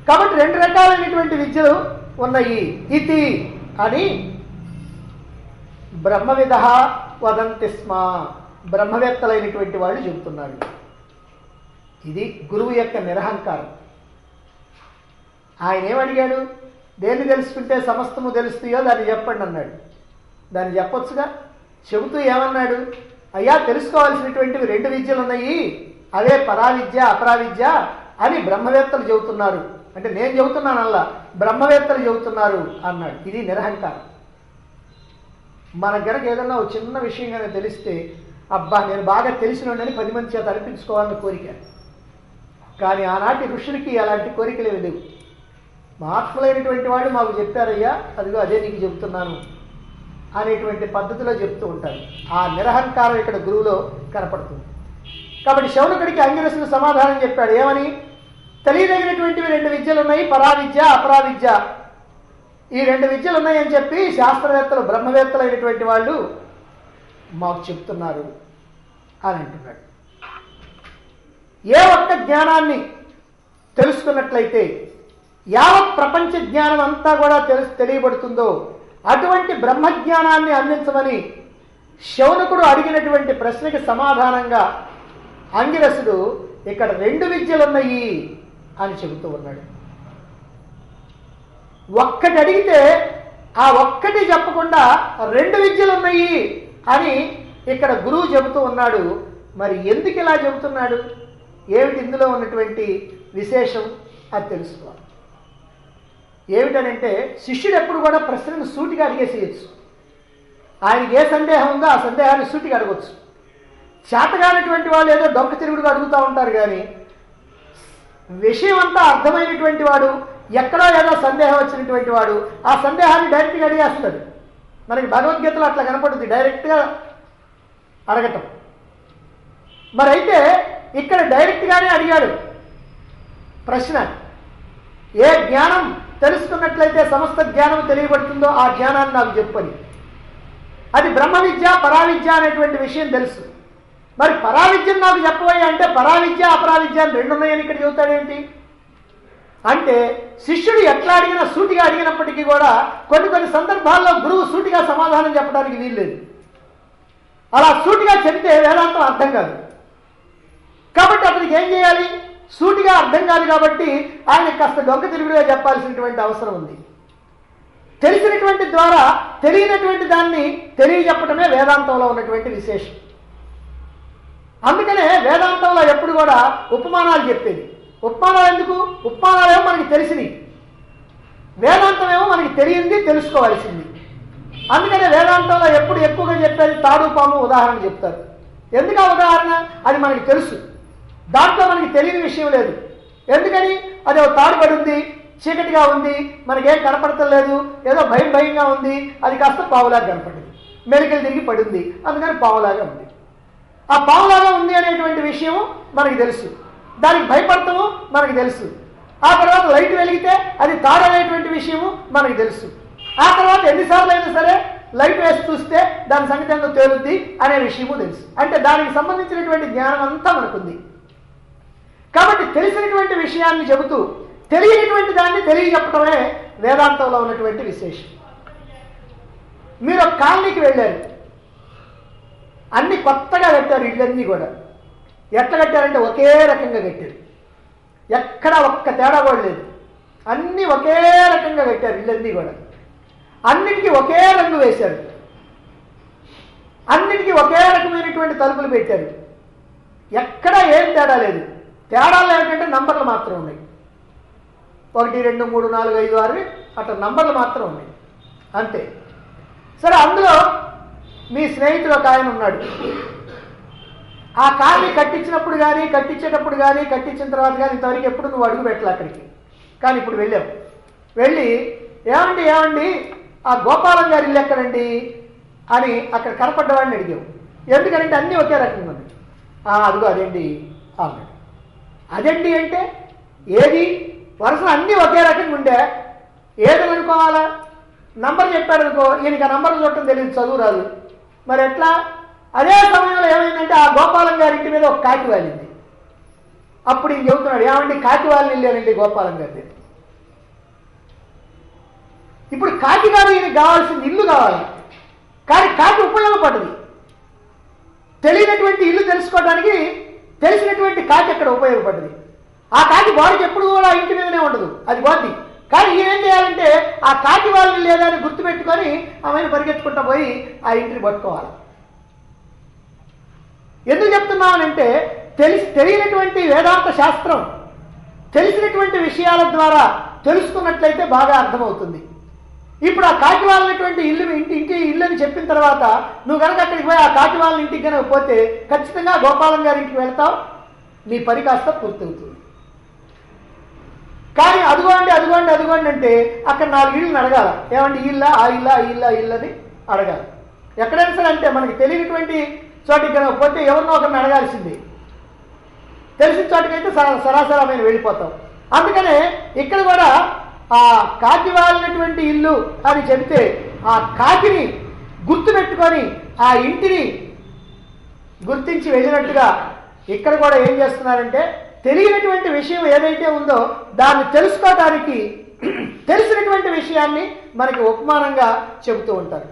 కాబట్టి రెండు రకాలైనటువంటి విద్యలు ఉన్నాయి. ఇతి అని బ్రహ్మవిద వదంతి స్మ, బ్రహ్మవేత్తలైనటువంటి వాళ్ళు చెబుతున్నారు. ఇది గురువు యొక్క నిరహంకారం. ఆయన ఏమడిగాడు? దేన్ని తెలుసుకుంటే సమస్తము తెలుస్తాయో దాన్ని చెప్పండి అన్నాడు. దాన్ని చెప్పొచ్చుగా. చెబుతూ ఏమన్నాడు? అయ్యా, తెలుసుకోవాల్సినటువంటివి రెండు విద్యలు ఉన్నాయి, అవే పరావిద్య అపరావిద్య అని బ్రహ్మవేత్తలు చెబుతున్నారు. అంటే నేను చెబుతున్నానల్లా, బ్రహ్మవేత్తలు చెబుతున్నారు అన్నాడు. ఇది నిరహంకారం. మన గనక ఏదన్నా ఒక చిన్న విషయం కనుక తెలిస్తే, అబ్బా నేను బాగా తెలిసినోడని 10 మంది చేత అనిపించుకోవాలని కోరిక. కానీ ఆనాటి ఋషులకి అలాంటి కోరికలు ఏమి లేవు. మహాత్ములైనటువంటి వాడు మాకు చెప్పారయ్యా, అదిగో అదే నీకు చెబుతున్నాను అనేటువంటి పద్ధతిలో చెప్తూ ఉంటారు. ఆ నిరహంకారం ఇక్కడ గురువులో కనపడుతుంది. కాబట్టి శౌనకుడికి అంగిరసుడు సమాధానం చెప్పాడు. ఏమని? తెలియదగినటువంటివి రెండు విద్యలు ఉన్నాయి, పరావిద్య అపరావిద్య. ఈ రెండు విద్యలు ఉన్నాయని చెప్పి శాస్త్రవేత్తలు బ్రహ్మవేత్తలైనటువంటి వాళ్ళు మాకు చెప్తున్నారు అని అంటున్నాడు. ఏ ఒక్క జ్ఞానాన్ని తెలుసుకున్నట్లయితే యావత్ ప్రపంచ జ్ఞానం అంతా కూడా తెలియబడుతుందో అటువంటి బ్రహ్మజ్ఞానాన్ని అందించమని శౌనకుడు అడిగినటువంటి ప్రశ్నకి సమాధానంగా అంగిరసుడు ఇక్కడ రెండు విద్యలున్నాయి అని చెబుతూ ఉన్నాడు. ఒక్కటి అడిగితే ఆ ఒక్కటి చెప్పకుండా రెండు విద్యలున్నాయి అని ఇక్కడ గురువు చెబుతూ ఉన్నాడు. మరి ఎందుకు ఇలా చెబుతున్నాడు? ఏమిటి ఇందులో ఉన్నటువంటి విశేషం అది తెలుసుకోవాలి. ఏమిటనంటే శిష్యుడు ఎప్పుడు కూడా ప్రశ్నను సూటిగా అడిగేసేయచ్చు. ఆయనకి ఏ సందేహం ఉందో ఆ సందేహాన్ని సూటిగా అడగచ్చు. చేతగానటువంటి వాళ్ళు ఏదో డొంక తిరుగుడుగా అడుగుతూ ఉంటారు. కానీ విషయం అంతా అర్థమైనటువంటి వాడు, ఎక్కడో ఏదో సందేహం వచ్చినటువంటి వాడు ఆ సందేహాన్ని డైరెక్ట్గా అడిగేస్తాడు. మనకి భగవద్గీతలో అట్లా కనపడుతుంది, డైరెక్ట్గా అడగటం. మరి అయితే ఇక్కడ డైరెక్ట్గానే అడిగాడు ప్రశ్న. ఏ జ్ఞానం తెలుసుకున్నట్లయితే సమస్త జ్ఞానం తెలియబడుతుందో ఆ జ్ఞానాన్ని నాకు చెప్పని. అది బ్రహ్మ విద్య పరావిద్య అనేటువంటి విషయం తెలుసు. మరి పరావిద్యను నాకు చెప్పబోయే అంటే పరావిద్య అపరావిద్య అని రెండు ఉన్నాయని ఇక్కడ చెబుతాడేంటి అంటే, శిష్యుడు ఎట్లా అడిగినా సూటిగా అడిగినప్పటికీ కూడా కొన్ని సందర్భాల్లో గురువు సూటిగా సమాధానం చెప్పడానికి వీల్లేదు. అలా సూటిగా చెప్తే వేదాంతం అర్థం కాదు. కాబట్టి అతనికి ఏం చేయాలి? సూటిగా అర్థం కాదు కాబట్టి ఆయన కాస్త డొంక తిరుగుడుగా చెప్పాల్సినటువంటి అవసరం ఉంది. తెలిసినటువంటి ద్వారా తెలియనటువంటి దాన్ని తెలియజెప్పటమే వేదాంతంలో ఉన్నటువంటి విశేషం. అందుకనే వేదాంతంలో ఎప్పుడు కూడా ఉపమానాలు చెప్పేది. ఉపమానాలు ఎందుకు? ఉపమానాలేమో మనకి తెలిసినవి, వేదాంతమేమో మనకి తెలియంది, తెలుసుకోవాల్సింది. అందుకనే వేదాంతంలో ఎప్పుడు ఎక్కువగా చెప్పేది తాడు పాము ఉదాహరణ చెప్తారు. ఎందుకు ఆ ఉదాహరణ? అది మనకి తెలుసు, దాంట్లో మనకి తెలియని విషయం లేదు. ఎందుకని? అది ఒక తాడుపడి ఉంది, చీకటిగా ఉంది, మనకేం కనపడతలేదు, ఏదో భయంగా ఉంది, అది కాస్త పావులాగా కనపడింది, మెలికలు తిరిగి పడింది, అందుకని పావులాగా ఉంది. ఆ పావులాగా ఉంది అనేటువంటి విషయం మనకి తెలుసు, దానికి భయపడతాము మనకి తెలుసు. ఆ తర్వాత లైట్ వెలిగితే అది తాడు అనేటువంటి విషయము మనకి తెలుసు. ఆ తర్వాత ఎన్నిసార్లు అయినా సరే లైట్ వేసి చూస్తే దాని సంగతి ఏందో తేలుద్ది అనే విషయము తెలుసు. అంటే దానికి సంబంధించినటువంటి జ్ఞానం అంతా మనకుంది. కాబట్టి తెలిసినటువంటి విషయాన్ని చెబుతూ తెలియనటువంటి దాన్ని తెలియజెప్పడమే వేదాంతంలో ఉన్నటువంటి విశేషం. మీరు ఒక కాలనీకి వెళ్ళారు, అన్ని కొత్తగా కట్టారు, ఇళ్ళన్నీ కూడా. ఎట్లా కట్టారంటే ఒకే రకంగా కట్టారు, ఎక్కడ ఒక్క తేడా కూడా లేదు. అన్నీ ఒకే రకంగా కట్టారు ఇళ్ళన్నీ కూడా. అన్నిటికీ ఒకే రంగు వేశారు, అన్నిటికీ ఒకే రకమైనటువంటి తలుపులు పెట్టారు. ఎక్కడ ఏం తేడా లేదు. తేడాలు ఏమిటంటే నంబర్లు మాత్రం ఉన్నాయి. 1 2 3 4 5 6 అట్లా నంబర్లు మాత్రం ఉన్నాయి, అంతే. సరే, అందులో మీ స్నేహితుడు ఒక ఆయన ఉన్నాడు. ఆ కాలనీ కట్టించినప్పుడు కానీ కట్టించేటప్పుడు కానీ కట్టించిన తర్వాత కానీ ఇంతవరకు ఎప్పుడు నువ్వు అడుగు పెట్టాలి అక్కడికి. కానీ ఇప్పుడు వెళ్ళావు, వెళ్ళి ఏమండి ఆ గోపాలం గారి ఇల్లు ఎక్కడండి అని అక్కడ కనపడ్డవాడిని అడిగావు. ఎందుకంటే అన్నీ ఒకే రకంగా ఉంది. అదిగో అదేండి అన్నాడు. అదేంటి అంటే ఏది? వరుసలు అన్నీ ఒకే రకంగా ఉండే, ఏదని అనుకోవాలా? నంబర్ చెప్పాడు అనుకో, ఈయనకి ఆ నంబర్ చూడటం తెలియదు, చదువు రాదు, మరి ఎట్లా? అదే సమయంలో ఏమైందంటే ఆ గోపాలం గారి ఇంటి మీద ఒక కాకి వాలింది. అప్పుడు ఈయన చెబుతున్నాడు, ఏమండి కాకి వాళ్ళని వెళ్ళానండి గోపాలం గారి. ఇప్పుడు కాకి గారు ఈయనకి కావాల్సింది ఇల్లు కావాలి, కానీ కాకి ఉపయోగపడదు. తెలియనటువంటి ఇల్లు తెలుసుకోవడానికి తెలిసినటువంటి కాకి అక్కడ ఉపయోగపడ్డది. ఆ కాకి బాడీకి ఎప్పుడు కూడా ఇంటి మీదనే ఉండదు, అది బాడీ. కానీ ఈయన ఏం చేయాలంటే ఆ కాకి వాళ్ళని లేదా అని గుర్తుపెట్టుకొని ఆమెను పరిగెత్తుకుంటా పోయి ఆ ఇంటిని పట్టుకోవాలి. ఎందుకు చెప్తున్నానంటే తెలియనటువంటి వేదాంత శాస్త్రం తెలిసినటువంటి విషయాల ద్వారా తెలుసుకున్నట్లయితే బాగా అర్థమవుతుంది. ఇప్పుడు ఆ కాకి వాళ్ళనటువంటి ఇంటి ఇల్లు అని చెప్పిన తర్వాత నువ్వు కనుక అక్కడికి పోయి ఆ కాకి వాళ్ళ ఇంటికి కనుక పోతే ఖచ్చితంగా గోపాలం గారి ఇంటికి వెళ్తావు, నీ పని కాస్త పూర్తవుతుంది. కానీ అదుగోండి అదుగోండి అదుగోండి అంటే అక్కడ 4 ఇళ్ళని అడగాల, ఏమంటే ఇల్లా ఆ ఇల్లా ఆ ఇల్లా ఇల్లని అడగాలి. ఎక్కడైనా సరే అంటే మనకి తెలియనటువంటి చోటికి కనుక పోతే ఎవరినో ఒకరిని అడగాల్సింది, తెలిసిన చోటికైతే సరాసరమైన వెళ్ళిపోతాం. అందుకనే ఇక్కడ కూడా ఆ కాకి వాలినటువంటి ఇల్లు అని చెబితే ఆ కాకిని గుర్తుపెట్టుకొని ఆ ఇంటిని గుర్తించి వెళ్ళినట్టుగా ఇక్కడ కూడా ఏం చేస్తున్నారంటే తెలియనటువంటి విషయం ఏదైతే ఉందో దాన్ని తెలుసుకోవడానికి తెలిసినటువంటి విషయాన్ని మనకి ఉపమానంగా చెబుతూ ఉంటారు.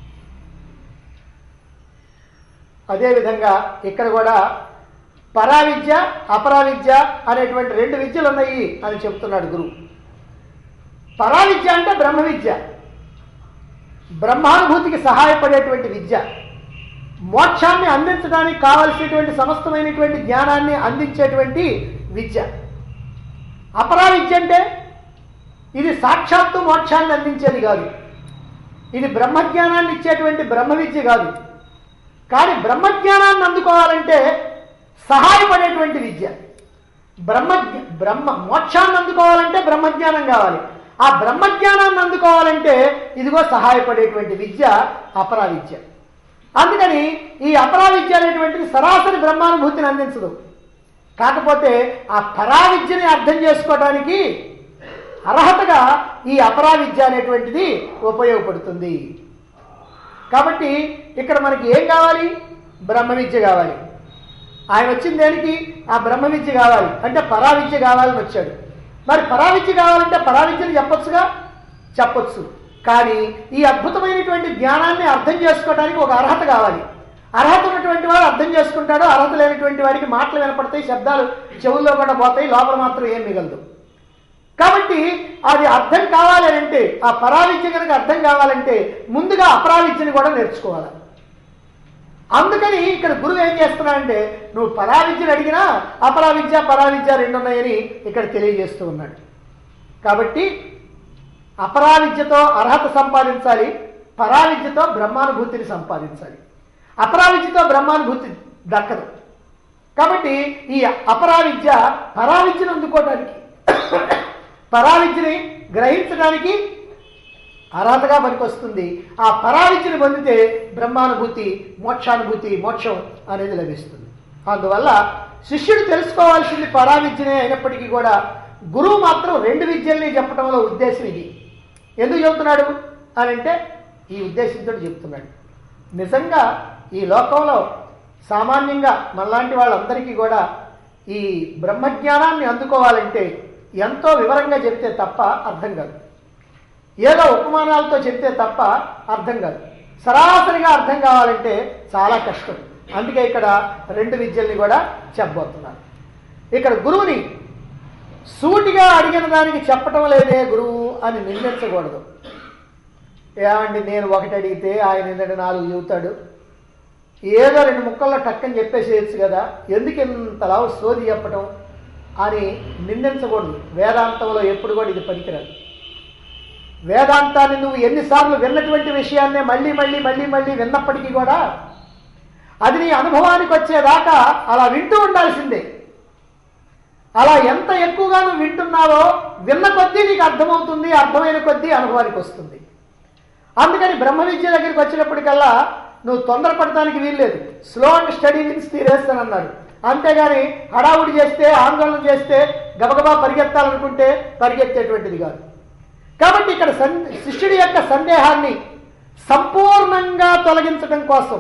అదేవిధంగా ఇక్కడ కూడా పరావిద్య అపరావిద్య అనేటువంటి 2 విద్యలు ఉన్నాయి అని చెబుతున్నాడు గురువు. పరావిద్య అంటే బ్రహ్మ విద్య, బ్రహ్మానుభూతికి సహాయపడేటువంటి విద్య, మోక్షాన్ని అందించడానికి కావలసినటువంటి సమస్తమైనటువంటి జ్ఞానాన్ని అందించేటువంటి విద్య. అపరావిద్య అంటే ఇది సాక్షాత్తు మోక్షాన్ని అందించేది కాదు, ఇది బ్రహ్మజ్ఞానాన్ని ఇచ్చేటువంటి బ్రహ్మ విద్య కాదు. కానీ బ్రహ్మజ్ఞానాన్ని అందుకోవాలంటే సహాయపడేటువంటి విద్య. మోక్షాన్ని అందుకోవాలంటే బ్రహ్మజ్ఞానం కావాలి, ఆ బ్రహ్మజ్ఞానాన్ని అందుకోవాలంటే ఇదిగో సహాయపడేటువంటి విద్య అపరావిద్య. అందుకని ఈ అపరావిద్య అనేటువంటిది సరాసరి బ్రహ్మానుభూతిని అందించదు. కాకపోతే ఆ పరావిద్యని అర్థం చేసుకోవడానికి అర్హతగా ఈ అపరావిద్య అనేటువంటిది ఉపయోగపడుతుంది. కాబట్టి ఇక్కడ మనకి ఏం కావాలి? బ్రహ్మ విద్య కావాలి. ఆయన వచ్చింది దేనికి? ఆ బ్రహ్మ విద్య కావాలి అంటే పరావిద్య కావాలని వచ్చాడు. మరి పరావిద్య కావాలంటే పరావిద్యను చెప్పొచ్చుగా, చెప్పొచ్చు. కానీ ఈ అద్భుతమైనటువంటి జ్ఞానాన్ని అర్థం చేసుకోవడానికి ఒక అర్హత కావాలి. అర్హత ఉన్నటువంటి వాడు అర్థం చేసుకుంటాడు, అర్హత లేనటువంటి వాడికి మాటలు వినపడతాయి, శబ్దాలు చెవుల్లో కూడా పోతాయి, లోపల మాత్రం ఏం మిగలదు. కాబట్టి అది అర్థం కావాలి అంటే, ఆ పరావిద్య కనుక అర్థం కావాలంటే ముందుగా అపరావిద్యని కూడా నేర్చుకోవాలి. అందుకని ఇక్కడ గురువు ఏం చేస్తున్నాడంటే నువ్వు పరావిద్యను అడిగినా అపరావిద్య పరావిద్య 2 ఉన్నాయని ఇక్కడ తెలియజేస్తూ ఉన్నాడు. కాబట్టి అపరావిద్యతో అర్హత సంపాదించాలి, పరావిద్యతో బ్రహ్మానుభూతిని సంపాదించాలి. అపరావిద్యతో బ్రహ్మానుభూతి దక్కదు. కాబట్టి ఈ అపరావిద్య పరావిద్యను అందుకోవడానికి, పరావిద్యని గ్రహించడానికి అర్హతగా పనికొస్తుంది. ఆ పరావిద్యను పొందితే బ్రహ్మానుభూతి, మోక్షానుభూతి, మోక్షం అనేది లభిస్తుంది. అందువల్ల శిష్యుడు తెలుసుకోవాల్సింది పరావిద్యనే అయినప్పటికీ కూడా గురువు మాత్రం 2 విద్యల్ని చెప్పడంలో ఉద్దేశం ఇది. ఎందుకు చెబుతున్నాడు అని అంటే ఈ ఉద్దేశంతో చెప్తున్నాడు. నిజంగా ఈ లోకంలో సామాన్యంగా మనలాంటి వాళ్ళందరికీ కూడా ఈ బ్రహ్మజ్ఞానాన్ని అందుకోవాలంటే ఎంతో వివరంగా చెప్తే తప్ప అర్థం కాదు, ఏదో ఉపమానాలతో చెప్తే తప్ప అర్థం కాదు. సరాసరిగా అర్థం కావాలంటే చాలా కష్టం. అందుకే ఇక్కడ 2 విద్యల్ని కూడా చెప్పబోతున్నారు. ఇక్కడ గురువుని సూటిగా అడిగిన దానికి చెప్పటం లేదే గురువు అని నిందించకూడదు. ఏమండి నేను ఒకటి అడిగితే ఆయన ఏంటంటే 4 చెబుతాడు, ఏదో 2 ముక్కల్లో టక్కని చెప్పేసేయచ్చు కదా, ఎందుకు ఇంతలా సోది చెప్పటం అని నిందించకూడదు. వేదాంతంలో ఎప్పుడు కూడా ఇది పనికిరాదు. వేదాంతాన్ని నువ్వు ఎన్నిసార్లు విన్నటువంటి విషయాన్నే మళ్ళీ మళ్ళీ మళ్ళీ మళ్ళీ విన్నప్పటికీ కూడా అది నీ అనుభవానికి వచ్చేదాకా అలా వింటూ ఉండాల్సిందే. అలా ఎంత ఎక్కువగా నువ్వు వింటున్నావో విన్న కొద్దీ నీకు అర్థమవుతుంది, అర్థమైన కొద్దీ అనుభవానికి వస్తుంది. అందుకని బ్రహ్మ విద్య దగ్గరికి వచ్చినప్పటికల్లా నువ్వు తొందరపడటానికి వీల్లేదు. Slow and steady wins the race అని అన్నారు. అంతేగాని హడావుడి చేస్తే, ఆందోళన చేస్తే, గబగబా పరిగెత్తాలనుకుంటే పరిగెత్తేటువంటిది కాదు. కాబట్టి ఇక్కడ శిష్యుడి యొక్క సందేహాన్ని సంపూర్ణంగా తొలగించడం కోసం,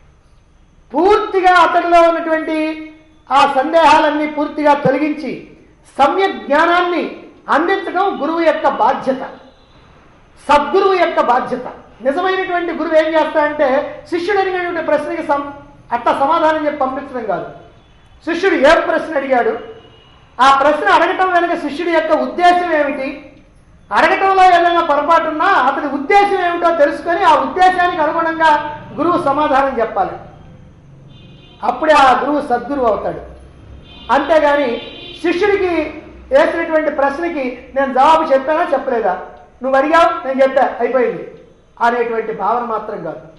పూర్తిగా అతడిలో ఉన్నటువంటి ఆ సందేహాలన్నీ పూర్తిగా తొలగించి సమ్యక్ జ్ఞానాన్ని అందించడం గురువు యొక్క బాధ్యత. సద్గురువు యొక్క బాధ్యత. నిజమైనటువంటి గురువు ఏం చేస్తాడంటే శిష్యుడు అడిగినటువంటి ప్రశ్నకి అట్లా సమాధానం చెప్పి పంపించడం కాదు. శిష్యుడు ఏ ప్రశ్న అడిగాడు, ఆ ప్రశ్న అడగటం వెనుక శిష్యుడి యొక్క ఉద్దేశం ఏమిటి, అడగటంలో ఏదైనా పొరపాటున్నా అతని ఉద్దేశం ఏమిటో తెలుసుకొని ఆ ఉద్దేశానికి అనుగుణంగా గురువు సమాధానం చెప్పాలి. అప్పుడే ఆ గురువు సద్గురువు అవుతాడు. అంతేగాని శిష్యుడికి వేసినటువంటి ప్రశ్నకి నేను జవాబు చెప్పానా చెప్పలేదా, నువ్వు అడిగావు నేను చెప్పా అయిపోయింది అనేటువంటి భావన మాత్రం కాదు.